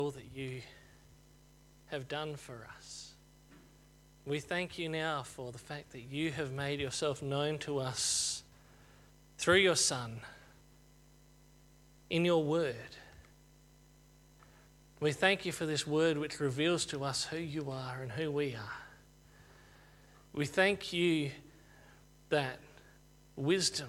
all that you have done for us. We thank you now for the fact that you have made yourself known to us through your Son, in your word. We thank you for this word which reveals to us who you are and who we are. We thank you that wisdom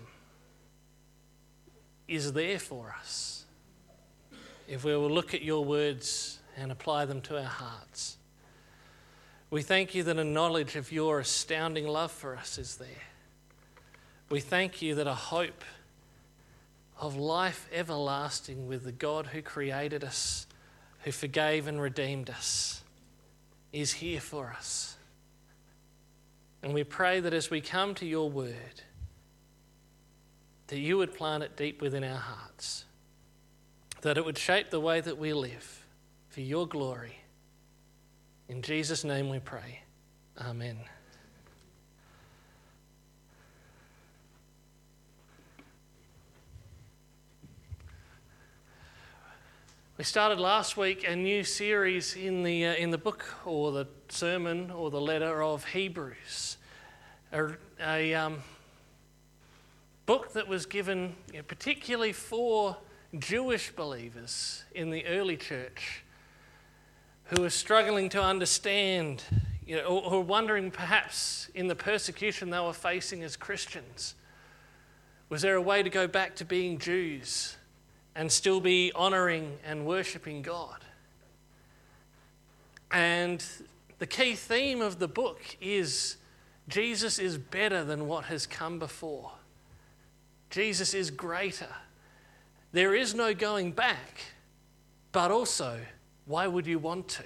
is there for us if we will look at your words and apply them to our hearts. We thank you that a knowledge of your astounding love for us is there. We thank you that a hope of life everlasting with the God who created us, who forgave and redeemed us, is here for us. And we pray that as we come to your word, that you would plant it deep within our hearts, that it would shape the way that we live for your glory. In Jesus' name we pray. Amen. We started last week a new series in the book or the sermon or the letter of Hebrews, a book that was given particularly for Jewish believers in the early church who were struggling to understand, or wondering perhaps in the persecution they were facing as Christians, was there a way to go back to being Jews and still be honouring and worshipping God? And the key theme of the book is Jesus is better than what has come before. Jesus is greater. There is no going back, but also, why would you want to?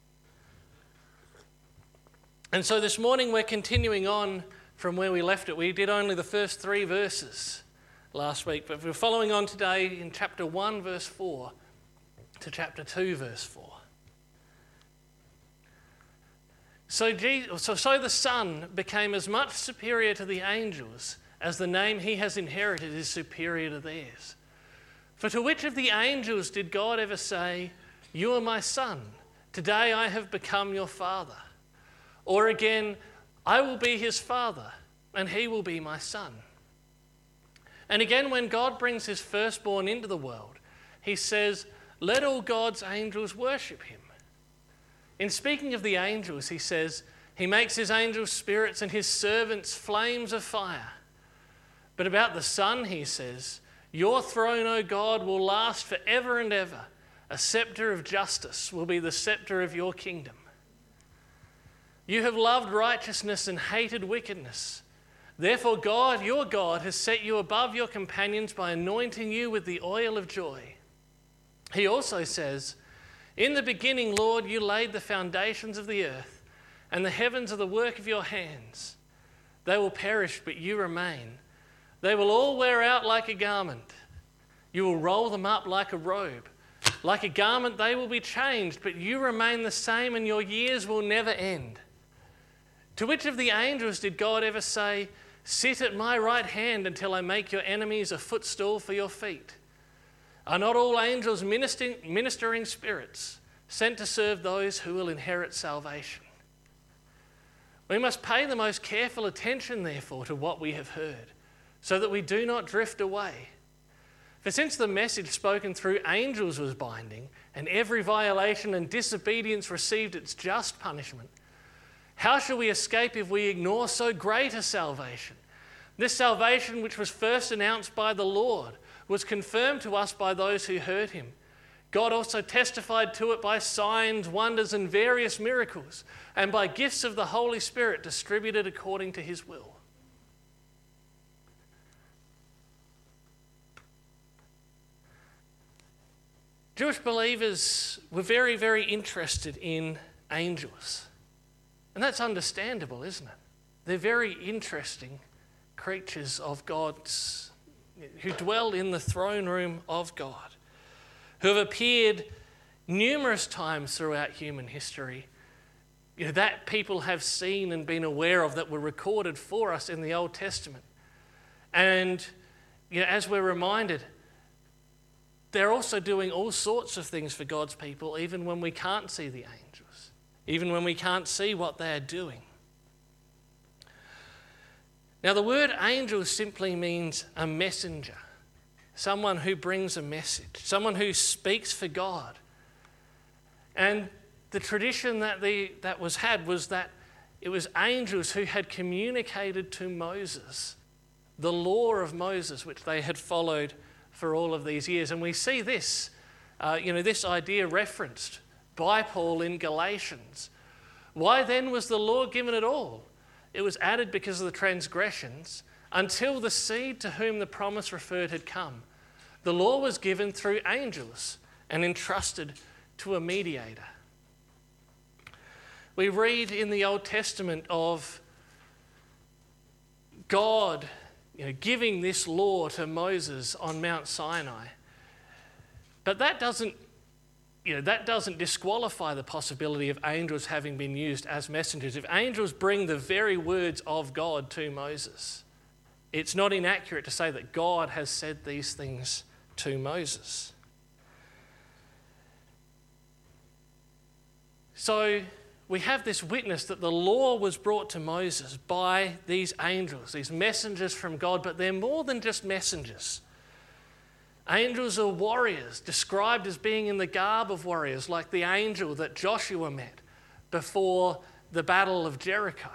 And so this morning we're continuing on from where we left it. We did only the first 3 verses last week, but we're following on today in chapter 1 verse 4 to chapter 2 verse 4. So the Son became as much superior to the angels as the name he has inherited is superior to theirs. For to which of the angels did God ever say, "You are my Son, today I have become your Father"? Or again, "I will be his Father, and he will be my Son"? And again, when God brings his firstborn into the world, he says, "Let all God's angels worship him." In speaking of the angels, he says, "He makes his angels spirits and his servants flames of fire." But about the Son, he says, "Your throne, O God, will last forever and ever. A scepter of justice will be the scepter of your kingdom. You have loved righteousness and hated wickedness. Therefore God, your God, has set you above your companions by anointing you with the oil of joy." He also says, "In the beginning, Lord, you laid the foundations of the earth, and the heavens are the work of your hands. They will perish, but you remain. They will all wear out like a garment. You will roll them up like a robe. Like a garment they will be changed, but you remain the same, and your years will never end." To which of the angels did God ever say, "Sit at my right hand until I make your enemies a footstool for your feet"? Are not all angels ministering spirits sent to serve those who will inherit salvation? We must pay the most careful attention, therefore, to what we have heard, so that we do not drift away. For since the message spoken through angels was binding, and every violation and disobedience received its just punishment, how shall we escape if we ignore so great a salvation? This salvation, which was first announced by the Lord, was confirmed to us by those who heard him. God also testified to it by signs, wonders, and various miracles, and by gifts of the Holy Spirit distributed according to his will. Jewish believers were very, very interested in angels. And that's understandable, isn't it? They're very interesting creatures of God's, who dwell in the throne room of God, who have appeared numerous times throughout human history, that people have seen and been aware of, that were recorded for us in the Old Testament. And as we're reminded, they're also doing all sorts of things for God's people, even when we can't see the angels, even when we can't see what they're doing. Now, the word angel simply means a messenger, someone who brings a message, someone who speaks for God. And the tradition that was that it was angels who had communicated to Moses the law of Moses, which they had followed for all of these years. And we see this, this idea referenced by Paul in Galatians. Why then was the law given at all? It was added because of the transgressions, until the seed to whom the promise referred had come. The law was given through angels and entrusted to a mediator. We read in the Old Testament of God giving this law to Moses on Mount Sinai. But that doesn't disqualify the possibility of angels having been used as messengers. If angels bring the very words of God to Moses, it's not inaccurate to say that God has said these things to Moses. So we have this witness that the law was brought to Moses by these angels, these messengers from God, but they're more than just messengers. Angels are warriors, described as being in the garb of warriors, like the angel that Joshua met before the Battle of Jericho.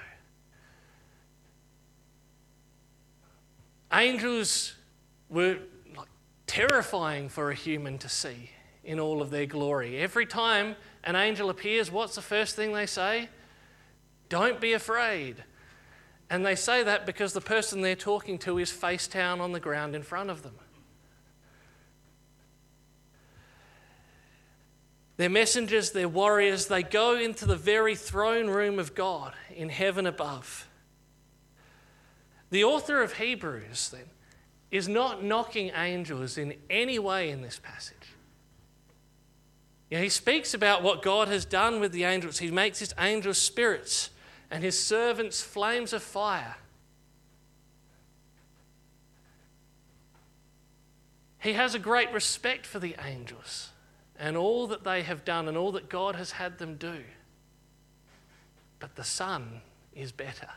Angels were terrifying for a human to see in all of their glory. Every time an angel appears, what's the first thing they say? Don't be afraid. And they say that because the person they're talking to is face down on the ground in front of them. They're messengers, they're warriors, they go into the very throne room of God in heaven above. The author of Hebrews, then, is not knocking angels in any way in this passage. He speaks about what God has done with the angels. He makes his angels spirits and his servants flames of fire. He has a great respect for the angels and all that they have done and all that God has had them do. But the Son is better.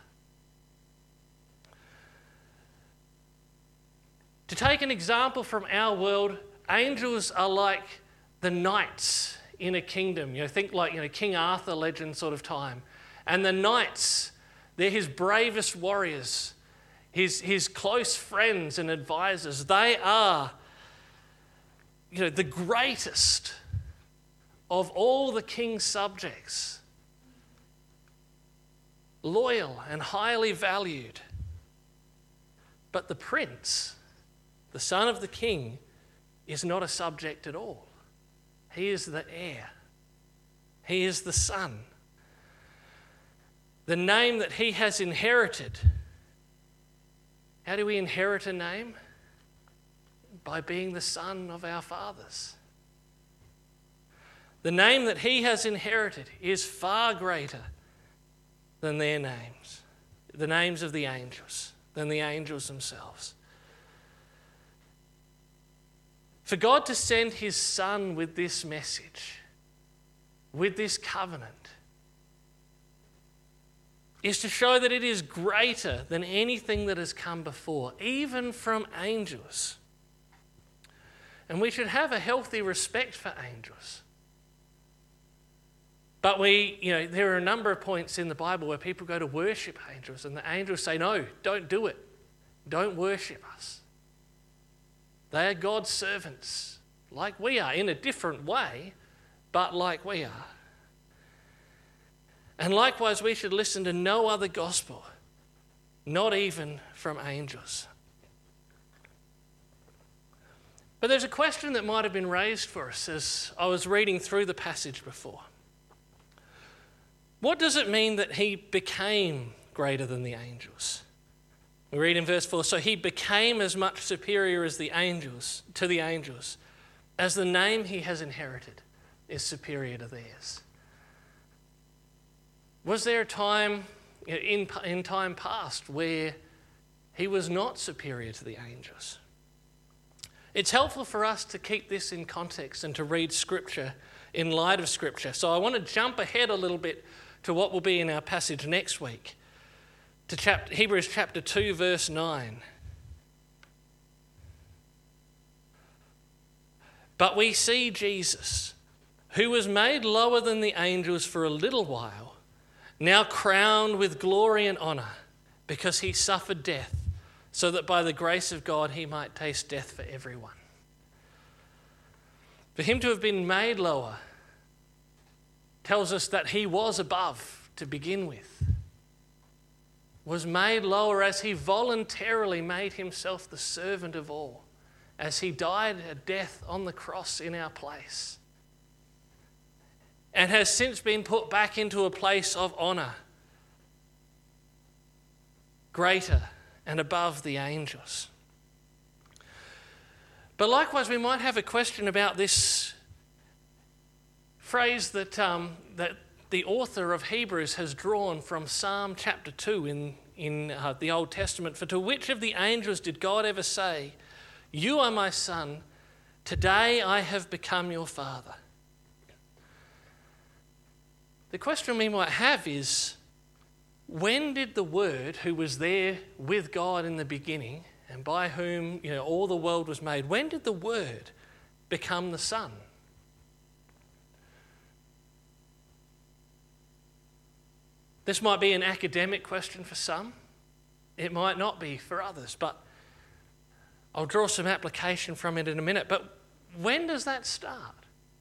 To take an example from our world, angels are like the knights in a kingdom. Think like King Arthur legend sort of time. And the knights, they're his bravest warriors, his close friends and advisors. They are the greatest of all the king's subjects, loyal and highly valued. But the prince, the son of the king, is not a subject at all. He is the heir. He is the son. The name that he has inherited. How do we inherit a name? By being the son of our fathers. The name that he has inherited is far greater than their names, the names of the angels, than the angels themselves. For God to send his Son with this message, with this covenant, is to show that it is greater than anything that has come before, even from angels. And we should have a healthy respect for angels. But there are a number of points in the Bible where people go to worship angels and the angels say, no, don't do it. Don't worship us. They are God's servants, like we are, in a different way, but like we are. And likewise, we should listen to no other gospel, not even from angels. But there's a question that might have been raised for us as I was reading through the passage before. What does it mean that he became greater than the angels? We read in verse 4, so he became as much superior as the angels, as the name he has inherited is superior to theirs. Was there a time in time past where he was not superior to the angels? It's helpful for us to keep this in context and to read Scripture in light of Scripture. So I want to jump ahead a little bit to what will be in our passage next week, to Hebrews chapter 2, verse 9. But we see Jesus, who was made lower than the angels for a little while, now crowned with glory and honour, because he suffered death, so that by the grace of God he might taste death for everyone. For him to have been made lower tells us that he was above to begin with, was made lower as he voluntarily made himself the servant of all, as he died a death on the cross in our place, and has since been put back into a place of honour, greater and above the angels. But likewise, we might have a question about this phrase that the author of Hebrews has drawn from Psalm chapter 2 in the Old Testament. For to which of the angels did God ever say, "You are my son, today I have become your father"? The question we might have is, when did the Word, who was there with God in the beginning and by whom all the world was made, when did the Word become the Son? This might be an academic question for some. It might not be for others, but I'll draw some application from it in a minute. But when does that start?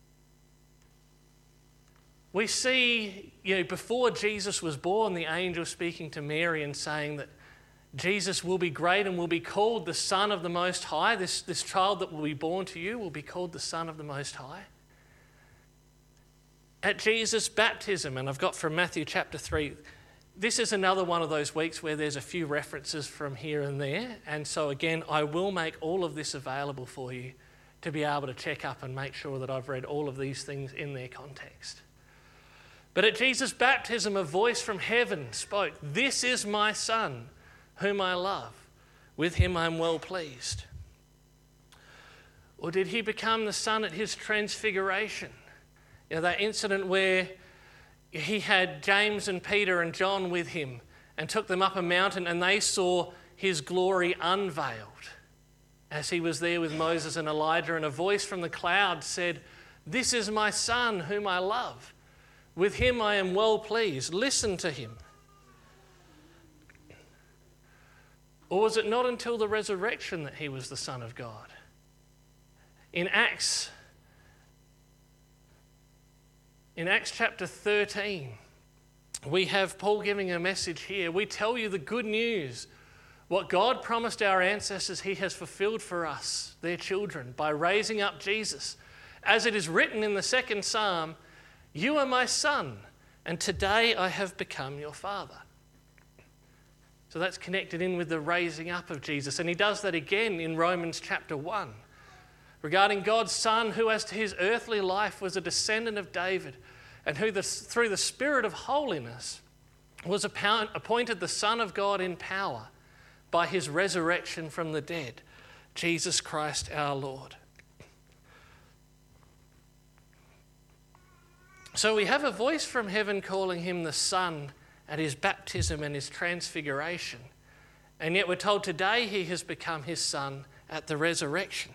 We see, before Jesus was born, the angel speaking to Mary and saying that Jesus will be great and will be called the Son of the Most High. This child that will be born to you will be called the Son of the Most High. At Jesus' baptism, and I've got from Matthew chapter 3, this is another one of those weeks where there's a few references from here and there. And so again, I will make all of this available for you to be able to check up and make sure that I've read all of these things in their context. But at Jesus' baptism, a voice from heaven spoke, "This is my Son, whom I love. With him I am well pleased." Or did he become the Son at his transfiguration? That incident where he had James and Peter and John with him and took them up a mountain, and they saw his glory unveiled as he was there with Moses and Elijah, and a voice from the cloud said, "This is my Son, whom I love. With him I am well pleased. Listen to him." Or was it not until the resurrection that he was the Son of God? In Acts chapter 13, we have Paul giving a message here. "We tell you the good news. What God promised our ancestors, he has fulfilled for us, their children, by raising up Jesus. As it is written in the second Psalm, 'You are my son, and today I have become your father.'" So that's connected in with the raising up of Jesus. And he does that again in Romans chapter 1, regarding God's Son, who as to his earthly life was a descendant of David, and who through the Spirit of holiness was appointed the Son of God in power by his resurrection from the dead, Jesus Christ our Lord. So we have a voice from heaven calling him the Son at his baptism and his transfiguration. And yet we're told today he has become his Son at the resurrection.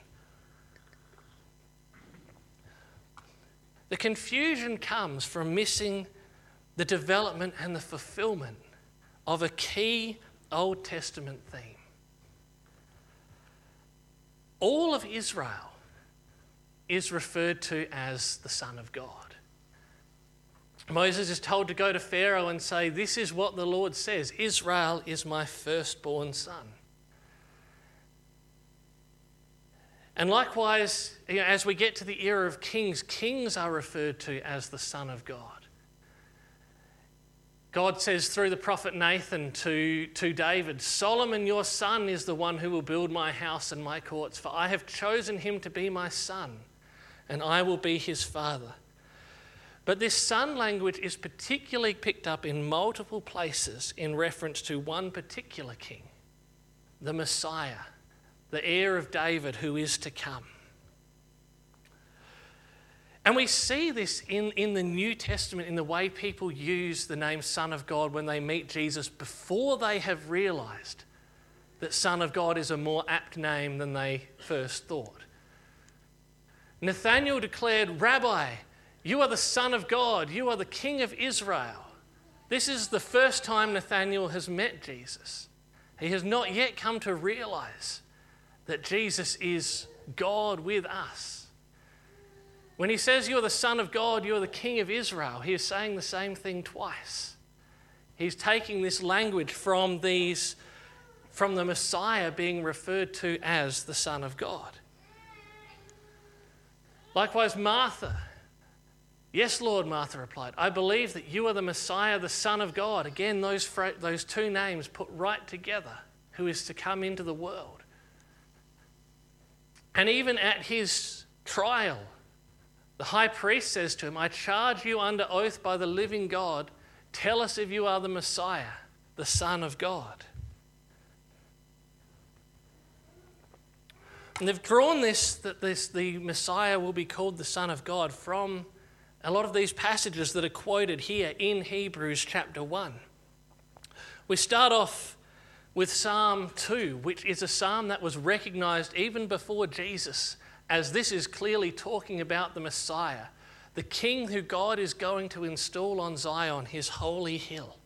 The confusion comes from missing the development and the fulfillment of a key Old Testament theme. All of Israel is referred to as the Son of God. Moses is told to go to Pharaoh and say, "This is what the Lord says, Israel is my firstborn son." And likewise, as we get to the era of kings, kings are referred to as the Son of God. God says through the prophet Nathan to David, "Solomon your son is the one who will build my house and my courts, for I have chosen him to be my son, and I will be his father." But this son language is particularly picked up in multiple places in reference to one particular king, the Messiah, the heir of David who is to come. And we see this in the New Testament in the way people use the name Son of God when they meet Jesus before they have realised that Son of God is a more apt name than they first thought. Nathanael declared, "Rabbi, you are the Son of God, you are the King of Israel." This is the first time Nathanael has met Jesus. He has not yet come to realise that Jesus is God with us. When he says you are the Son of God, you are the King of Israel, he is saying the same thing twice. He's taking this language from the Messiah being referred to as the Son of God. Likewise, Martha. "Yes, Lord," Martha replied, "I believe that you are the Messiah, the Son of God." Again, those two names put right together, who is to come into the world. And even at his trial, the high priest says to him, "I charge you under oath by the living God, tell us if you are the Messiah, the Son of God." And they've drawn the Messiah will be called the Son of God from a lot of these passages that are quoted here in Hebrews chapter 1. We start off with Psalm 2, which is a psalm that was recognised even before Jesus, as this is clearly talking about the Messiah, the King who God is going to install on Zion, his holy hill.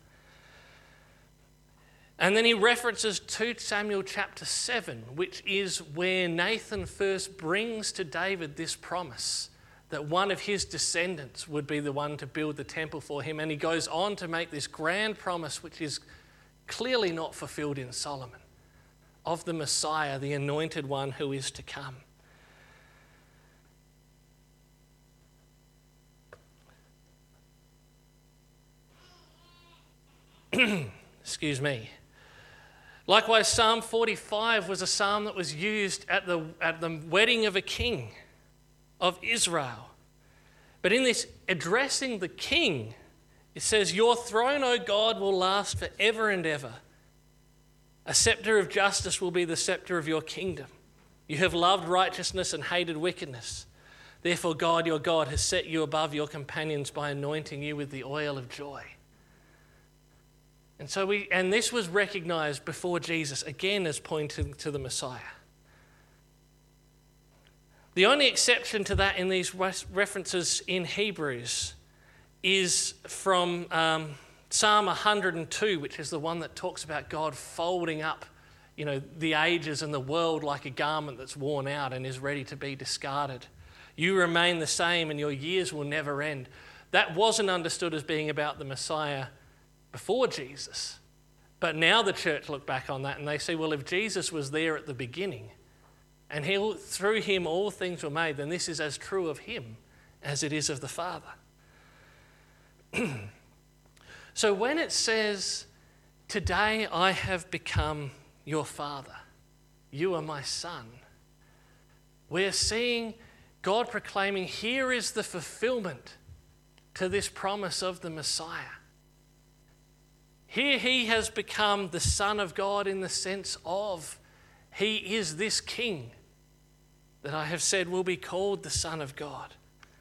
And then he references 2 Samuel chapter 7, which is where Nathan first brings to David this promise that one of his descendants would be the one to build the temple for him. And he goes on to make this grand promise, which is clearly not fulfilled in Solomon, of the Messiah, the anointed one who is to come. Excuse me. Likewise, Psalm 45 was a psalm that was used at the wedding of a king of Israel. But in this addressing the king, it says, "Your throne, O God, will last forever and ever. A scepter of justice will be the scepter of your kingdom. You have loved righteousness and hated wickedness. Therefore, God, your God, has set you above your companions by anointing you with the oil of joy." And this was recognised before Jesus, again as pointing to the Messiah. The only exception to that in these references in Hebrews is from Psalm 102, which is the one that talks about God folding up, the ages and the world like a garment that's worn out and is ready to be discarded. You remain the same and your years will never end. That wasn't understood as being about the Messiah before Jesus. But now the church look back on that and they say, well, if Jesus was there at the beginning and through him all things were made, then this is as true of him as it is of the Father. So when it says, "Today I have become your Father, you are my Son," we're seeing God proclaiming, here is the fulfillment to this promise of the Messiah. Here he has become the Son of God in the sense of he is this King that I have said will be called the Son of God.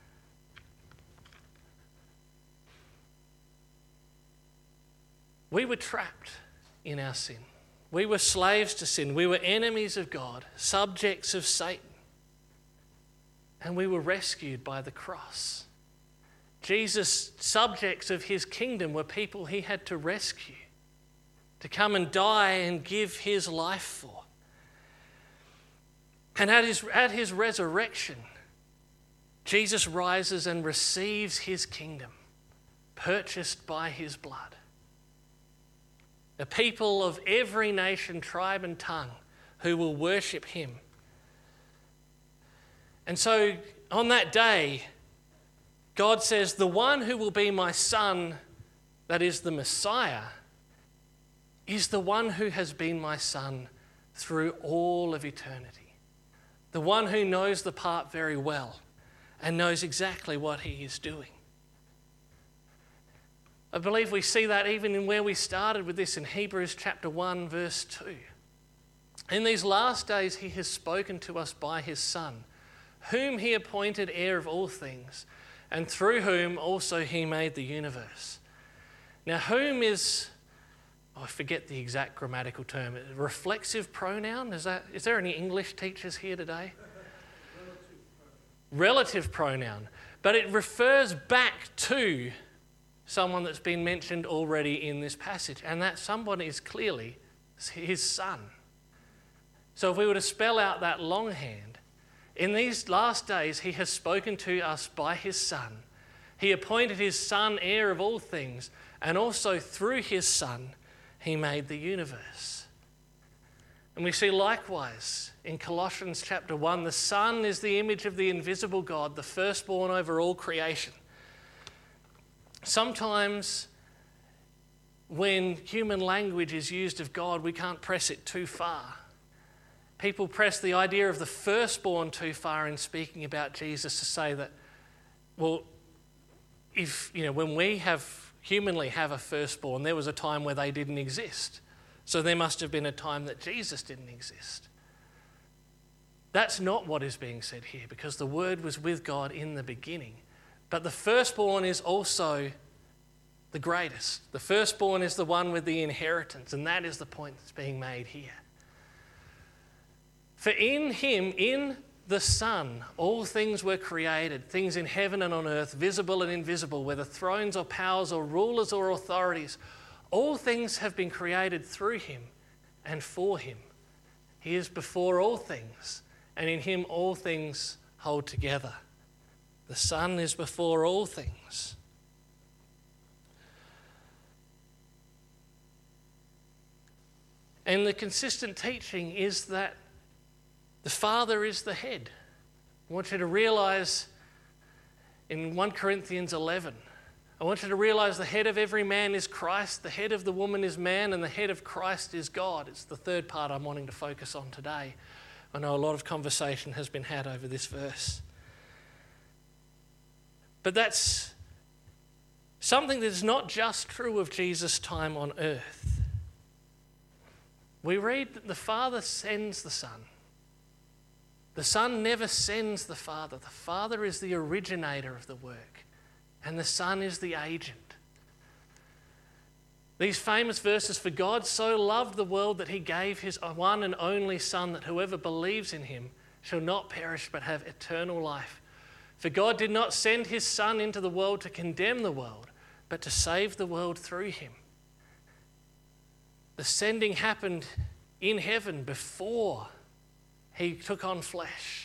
We were trapped in our sin. We were slaves to sin. We were enemies of God, subjects of Satan. And we were rescued by the cross. Jesus' subjects of his kingdom were people he had to rescue, to come and die and give his life for. And at his resurrection, Jesus rises and receives his kingdom, purchased by his blood. A people of every nation, tribe and tongue who will worship him. And so on that day, God says, the one who will be my Son, that is the Messiah, is the one who has been my Son through all of eternity. The one who knows the part very well and knows exactly what he is doing. I believe we see that even in where we started with this in Hebrews chapter 1 verse 2. In these last days he has spoken to us by his Son, whom he appointed heir of all things, and through whom also he made the universe. Now, whom is, I forget the exact grammatical term, reflexive pronoun? Is there any English teachers here today? Relative pronoun. But it refers back to someone that's been mentioned already in this passage, and that someone is clearly his Son. So if we were to spell out that longhand, in these last days he has spoken to us by his Son. He appointed his Son heir of all things, and also through his Son he made the universe. And we see likewise in Colossians chapter 1, the Son is the image of the invisible God, the firstborn over all creation. Sometimes when human language is used of God, we can't press it too far. People press the idea of the firstborn too far in speaking about Jesus to say that, well, if, when we humanly have a firstborn, there was a time where they didn't exist. So there must have been a time that Jesus didn't exist. That's not what is being said here, because the Word was with God in the beginning. But the firstborn is also the greatest. The firstborn is the one with the inheritance, and that is the point that's being made here. For in him, in the Son, all things were created, things in heaven and on earth, visible and invisible, whether thrones or powers or rulers or authorities. All things have been created through him and for him. He is before all things, and in him all things hold together. The Son is before all things. And the consistent teaching is that the Father is the head. I want you to realize in 1 Corinthians 11, I want you to realize the head of every man is Christ, the head of the woman is man, and the head of Christ is God. It's the third part I'm wanting to focus on today. I know a lot of conversation has been had over this verse. But that's something that is not just true of Jesus' time on earth. We read that the Father sends the Son. The Son never sends the Father. The Father is the originator of the work, and the Son is the agent. These famous verses, for God so loved the world that he gave his one and only Son, that whoever believes in him shall not perish but have eternal life. For God did not send his Son into the world to condemn the world, but to save the world through him. The sending happened in heaven before he took on flesh.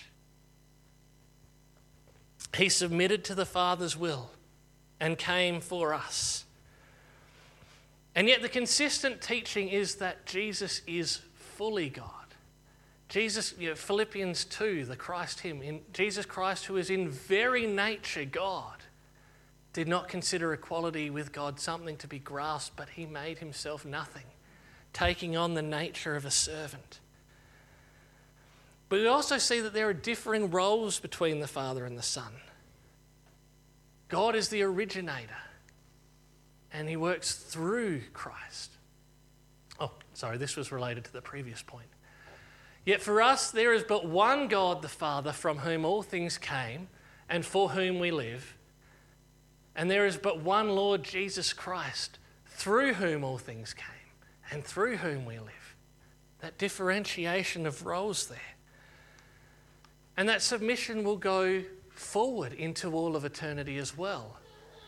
He submitted to the Father's will and came for us. And yet the consistent teaching is that Jesus is fully God. Jesus, Philippians 2, the Christ hymn, in Jesus Christ, who is in very nature God, did not consider equality with God something to be grasped, but he made himself nothing, taking on the nature of a servant. But we also see that there are differing roles between the Father and the Son. God is the originator, and he works through Christ. Oh, sorry, this was related to the previous point. Yet for us, there is but one God, the Father, from whom all things came and for whom we live. And there is but one Lord Jesus Christ, through whom all things came and through whom we live. That differentiation of roles there. And that submission will go forward into all of eternity as well.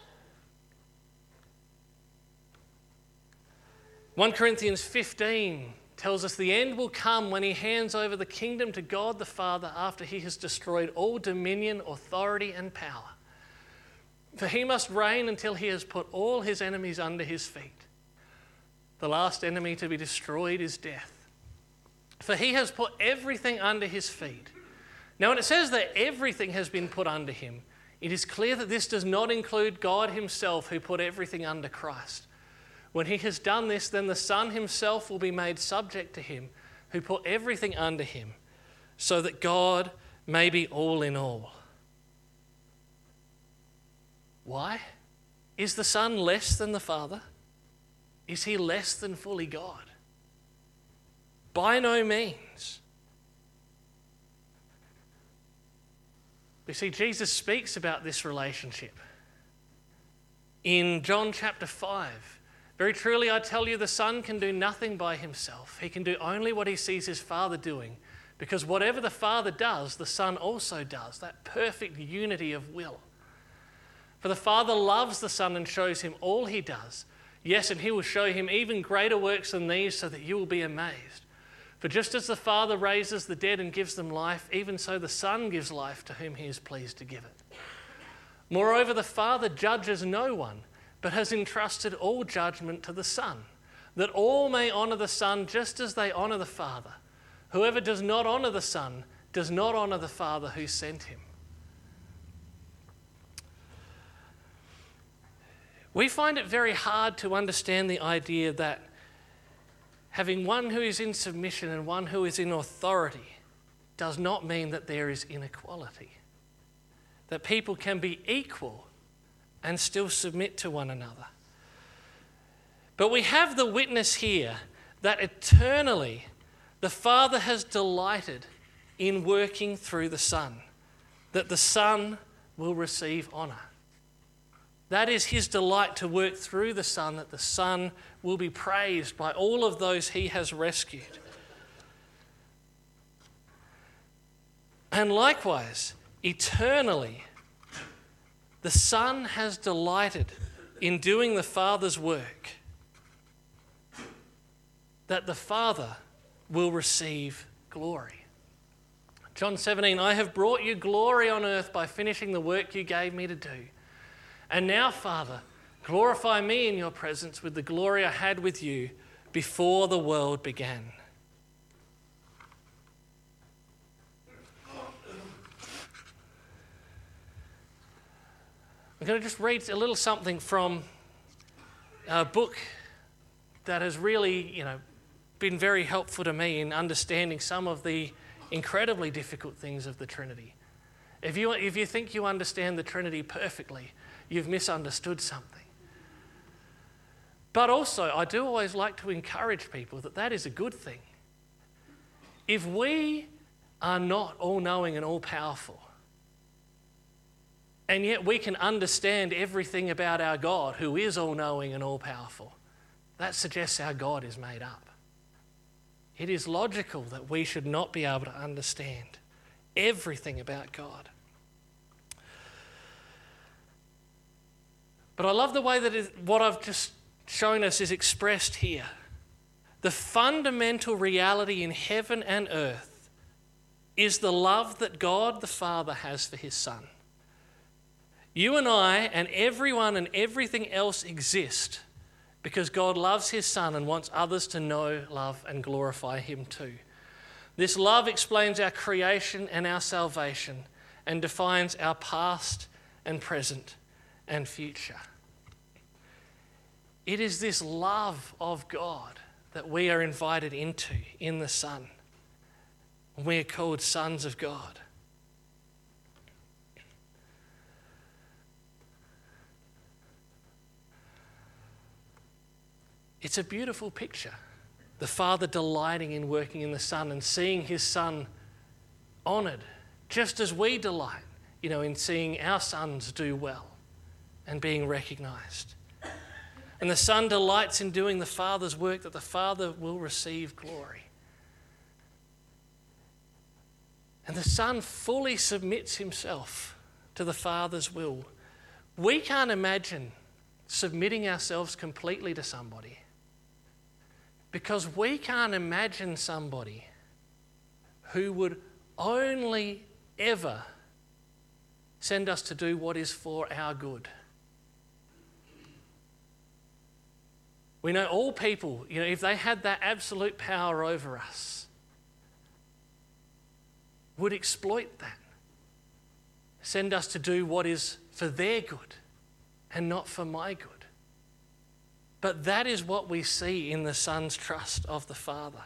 1 Corinthians 15 tells us the end will come when he hands over the kingdom to God the Father after he has destroyed all dominion, authority and power. For he must reign until he has put all his enemies under his feet. The last enemy to be destroyed is death. For he has put everything under his feet. Now, when it says that everything has been put under him, it is clear that this does not include God himself, who put everything under Christ. When he has done this, then the Son himself will be made subject to him, who put everything under him, so that God may be all in all. Why? Is the Son less than the Father? Is he less than fully God? By no means. You see, Jesus speaks about this relationship in John chapter 5. Very truly, I tell you, the Son can do nothing by himself. He can do only what he sees his Father doing, because whatever the Father does, the Son also does. That perfect unity of will. For the Father loves the Son and shows him all he does. Yes, and he will show him even greater works than these, so that you will be amazed. For just as the Father raises the dead and gives them life, even so the Son gives life to whom he is pleased to give it. Moreover, the Father judges no one, but has entrusted all judgment to the Son, that all may honour the Son just as they honour the Father. Whoever does not honour the Son does not honour the Father who sent him. We find it very hard to understand the idea that having one who is in submission and one who is in authority does not mean that there is inequality. That people can be equal and still submit to one another. But we have the witness here that eternally the Father has delighted in working through the Son, that the Son will receive honour. That is his delight, to work through the Son, that the Son will be praised by all of those he has rescued. And likewise, eternally, the Son has delighted in doing the Father's work, that the Father will receive glory. John 17, I have brought you glory on earth by finishing the work you gave me to do. And now, Father, glorify me in your presence with the glory I had with you before the world began. I'm going to just read a little something from a book that has really, been very helpful to me in understanding some of the incredibly difficult things of the Trinity. If you think you understand the Trinity perfectly, you've misunderstood something. But also, I do always like to encourage people that is a good thing. If we are not all-knowing and all-powerful, and yet we can understand everything about our God, who is all-knowing and all-powerful, that suggests our God is made up. It is logical that we should not be able to understand everything about God. But I love the way that what I've just shown us is expressed here. The fundamental reality in heaven and earth is the love that God the Father has for his Son. You and I and everyone and everything else exist because God loves his Son and wants others to know, love, and glorify him too. This love explains our creation and our salvation and defines our past and present and future. It is this love of God that we are invited into in the Son. We are called sons of God. It's a beautiful picture. The Father delighting in working in the Son and seeing his Son honoured, just as we delight, in seeing our sons do well and being recognised. And the Son delights in doing the Father's work, that the Father will receive glory. And the Son fully submits himself to the Father's will. We can't imagine submitting ourselves completely to somebody, because we can't imagine somebody who would only ever send us to do what is for our good. We know all people, if they had that absolute power over us, would exploit that. Send us to do what is for their good and not for my good. But that is what we see in the Son's trust of the Father.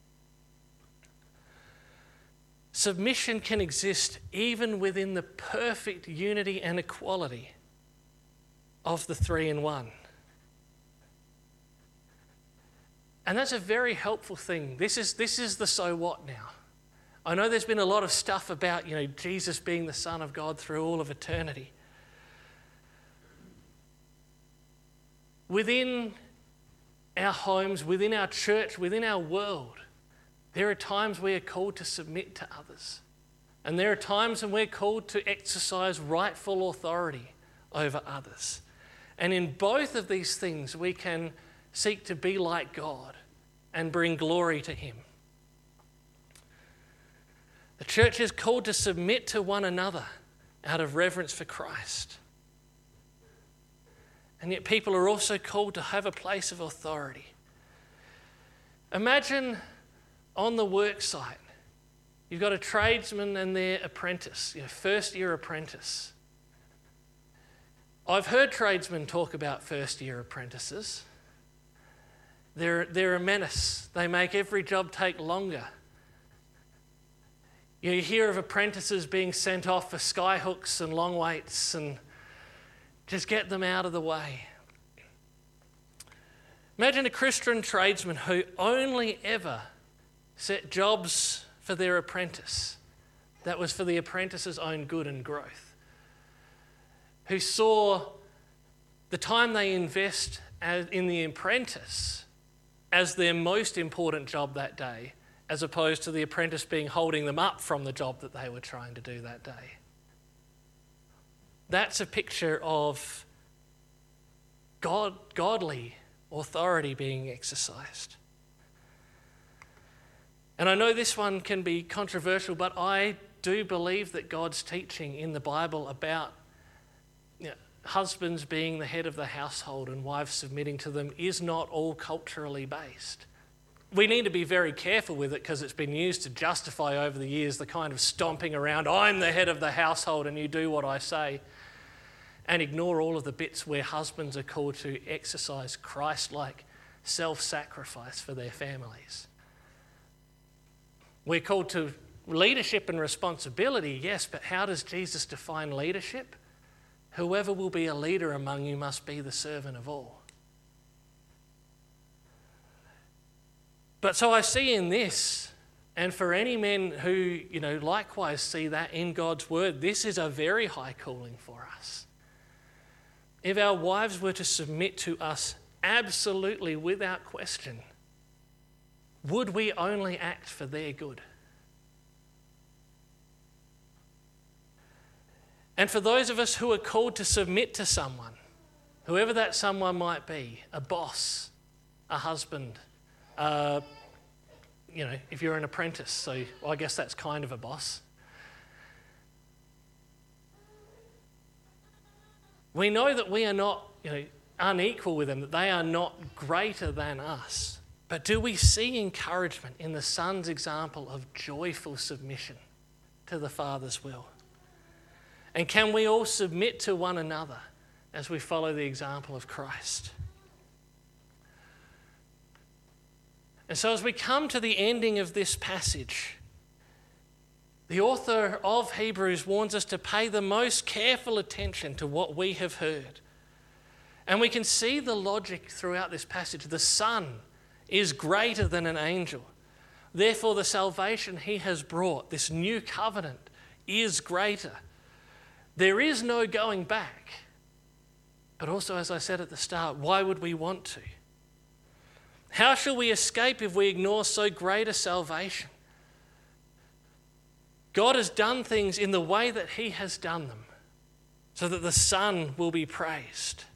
Submission can exist even within the perfect unity and equality of the three in one. And that's a very helpful thing. This is the so what now. I know there's been a lot of stuff about, Jesus being the Son of God through all of eternity. Within our homes, within our church, within our world, there are times we are called to submit to others. And there are times when we're called to exercise rightful authority over others. And in both of these things, we can seek to be like God and bring glory to Him. The church is called to submit to one another out of reverence for Christ. And yet people are also called to have a place of authority. Imagine on the work site, you've got a tradesman and their apprentice, first-year apprentice. I've heard tradesmen talk about first-year apprentices. They're a menace. They make every job take longer. You hear of apprentices being sent off for skyhooks and long waits and just get them out of the way. Imagine a Christian tradesman who only ever set jobs for their apprentice. That was for the apprentice's own good and growth. Who saw the time they invest in the apprentice as their most important job that day, as opposed to the apprentice being holding them up from the job that they were trying to do that day. That's a picture of godly authority being exercised. And I know this one can be controversial, but I do believe that God's teaching in the Bible about husbands being the head of the household and wives submitting to them is not all culturally based. We need to be very careful with it because it's been used to justify over the years the kind of stomping around, I'm the head of the household and you do what I say, and ignore all of the bits where husbands are called to exercise Christ-like self-sacrifice for their families. We're called to leadership and responsibility, yes, but how does Jesus define leadership? Whoever will be a leader among you must be the servant of all. But so I see in this, and for any men who, likewise see that in God's word, this is a very high calling for us. If our wives were to submit to us absolutely without question, would we only act for their good? And for those of us who are called to submit to someone, whoever that someone might be, a boss, a husband, if you're an apprentice, so I guess that's kind of a boss. We know that we are not, unequal with them, that they are not greater than us. But do we see encouragement in the Son's example of joyful submission to the Father's will? And can we all submit to one another as we follow the example of Christ? And so as we come to the ending of this passage, the author of Hebrews warns us to pay the most careful attention to what we have heard. And we can see the logic throughout this passage. The Son is greater than an angel. Therefore, the salvation He has brought, this new covenant, is greater. There is no going back. But also, as I said at the start, why would we want to? How shall we escape if we ignore so great a salvation? God has done things in the way that He has done them, so that the Son will be praised.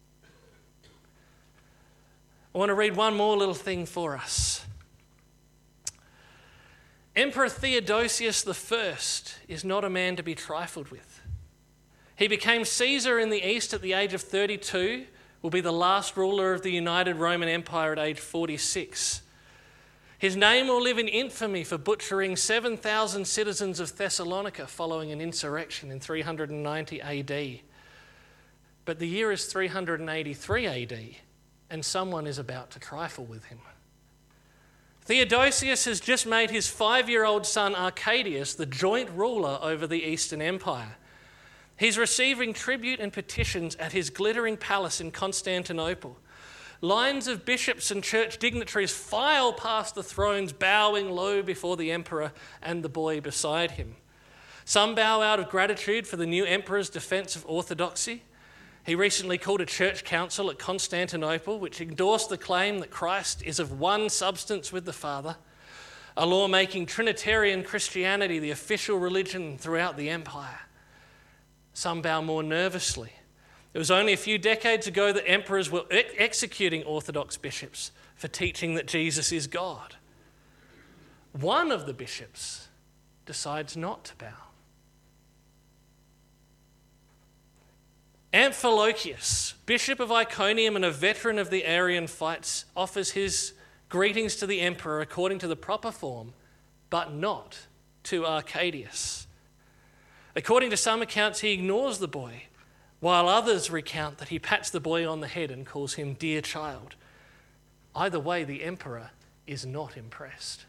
I want to read one more little thing for us. Emperor Theodosius I is not a man to be trifled with. He became Caesar in the East at the age of 32, will be the last ruler of the United Roman Empire at age 46. His name will live in infamy for butchering 7,000 citizens of Thessalonica following an insurrection in 390 AD. But the year is 383 AD, and someone is about to trifle with him. Theodosius has just made his 5-year-old son Arcadius the joint ruler over the Eastern Empire. He's receiving tribute and petitions at his glittering palace in Constantinople. lines of bishops and church dignitaries file past the thrones, bowing low before the emperor and the boy beside him. Some bow out of gratitude for the new emperor's defence of orthodoxy. He recently called a church council at Constantinople which endorsed the claim that Christ is of one substance with the Father, a law making Trinitarian Christianity the official religion throughout the empire. Some bow more nervously. It was only a few decades ago that emperors were executing Orthodox bishops for teaching that Jesus is God. One of the bishops decides not to bow. Amphilochius, bishop of Iconium and a veteran of the Arian fights, offers his greetings to the emperor according to the proper form, but not to Arcadius. According to some accounts, he ignores the boy, while others recount that he pats the boy on the head and calls him dear child. Either way, the emperor is not impressed.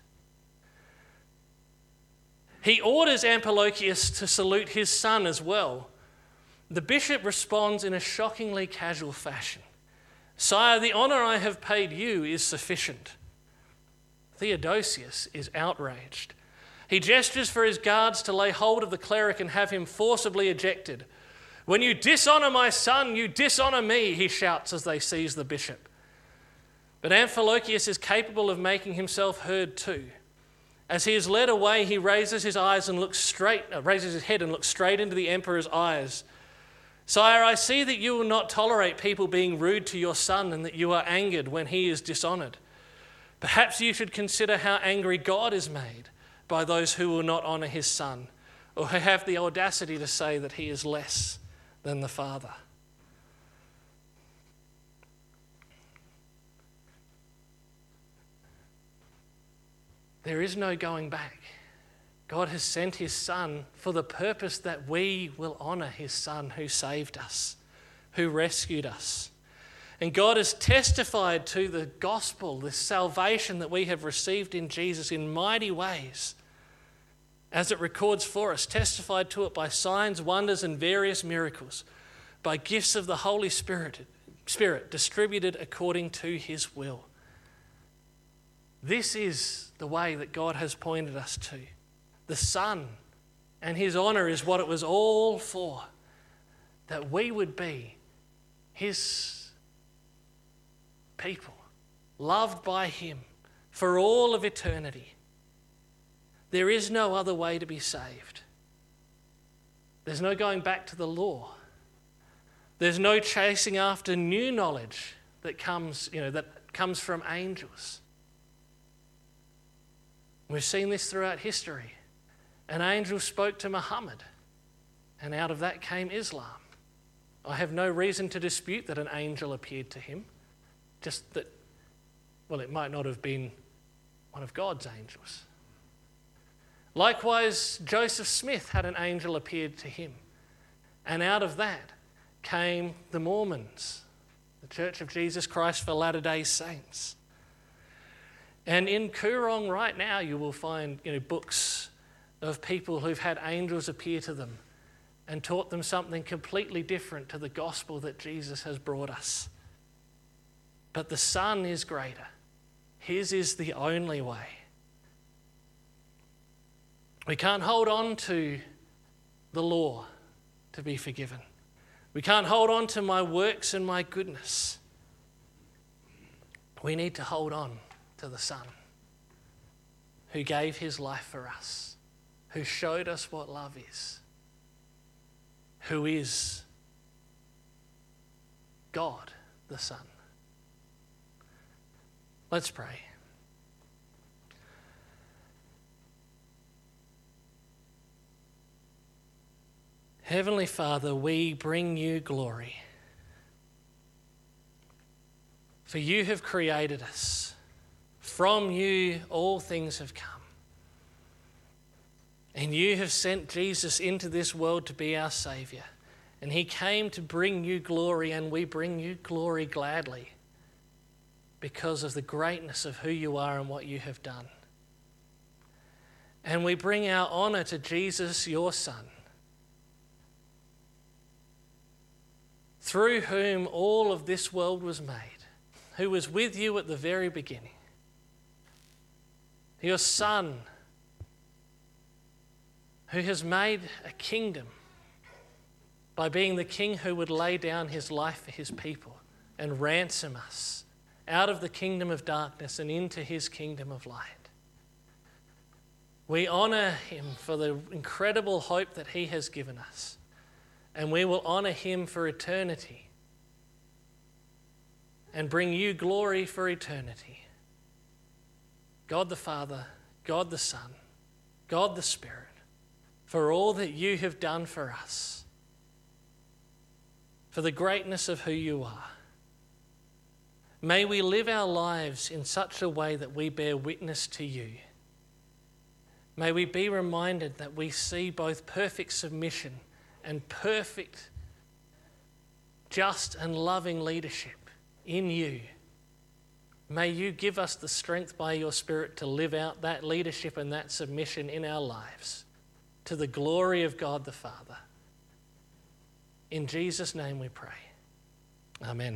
He orders Amphilochius to salute his son as well. The bishop responds in a shockingly casual fashion. "Sire, the honour I have paid you is sufficient." Theodosius is outraged. He gestures for his guards to lay hold of the cleric and have him forcibly ejected. "When you dishonour my son, you dishonour me," he shouts as they seize the bishop. But Amphilochius is capable of making himself heard too. As he is led away, he raises his head and looks straight into the emperor's eyes. "Sire, I see that you will not tolerate people being rude to your son and that you are angered when he is dishonoured. Perhaps you should consider how angry God is made by those who will not honour his son, or who have the audacity to say that he is less than the Father." There is no going back. God has sent his Son for the purpose that we will honour his Son who saved us, who rescued us. And God has testified to the gospel, the salvation that we have received in Jesus in mighty ways, as it records for us, testified to it by signs, wonders, and various miracles, by gifts of the Holy Spirit distributed according to his will. This is the way that God has pointed us to. The Son and his honour is what it was all for, that we would be his people, loved by him for all of eternity. There is no other way to be saved. There's no going back to the law. There's no chasing after new knowledge that comes from angels. We've seen this throughout history. An angel spoke to Muhammad, and out of that came Islam. I have no reason to dispute that an angel appeared to him, just that, it might not have been one of God's angels. Likewise, Joseph Smith had an angel appeared to him, and out of that came the Mormons, the Church of Jesus Christ for Latter-day Saints. And in Coorong right now, you will find books of people who've had angels appear to them and taught them something completely different to the gospel that Jesus has brought us. But the Son is greater. His is the only way. We can't hold on to the law to be forgiven. We can't hold on to my works and my goodness. We need to hold on to the Son who gave his life for us, who showed us what love is, who is God the Son. Let's pray. Heavenly Father, we bring you glory. For you have created us. From you all things have come. And you have sent Jesus into this world to be our Saviour. And he came to bring you glory, and we bring you glory gladly because of the greatness of who you are and what you have done. And we bring our honour to Jesus, your Son, through whom all of this world was made, who was with you at the very beginning. Your Son, who has made a kingdom by being the King who would lay down his life for his people and ransom us out of the kingdom of darkness and into his kingdom of light. We honour him for the incredible hope that he has given us, and we will honour him for eternity and bring you glory for eternity. God the Father, God the Son, God the Spirit, for all that you have done for us, for the greatness of who you are. May we live our lives in such a way that we bear witness to you. May we be reminded that we see both perfect submission and perfect, just and loving leadership in you. May you give us the strength by your Spirit to live out that leadership and that submission in our lives to the glory of God the Father. In Jesus' name we pray. Amen.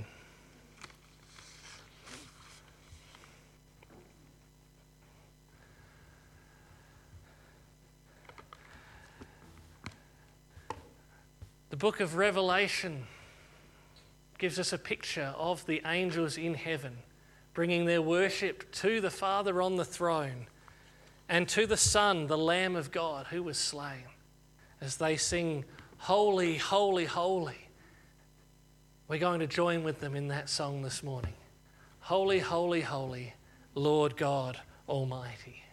The book of Revelation gives us a picture of the angels in heaven bringing their worship to the Father on the throne and to the Son, the Lamb of God, who was slain, as they sing, "Holy, holy, holy." We're going to join with them in that song this morning. Holy, holy, holy, Lord God Almighty.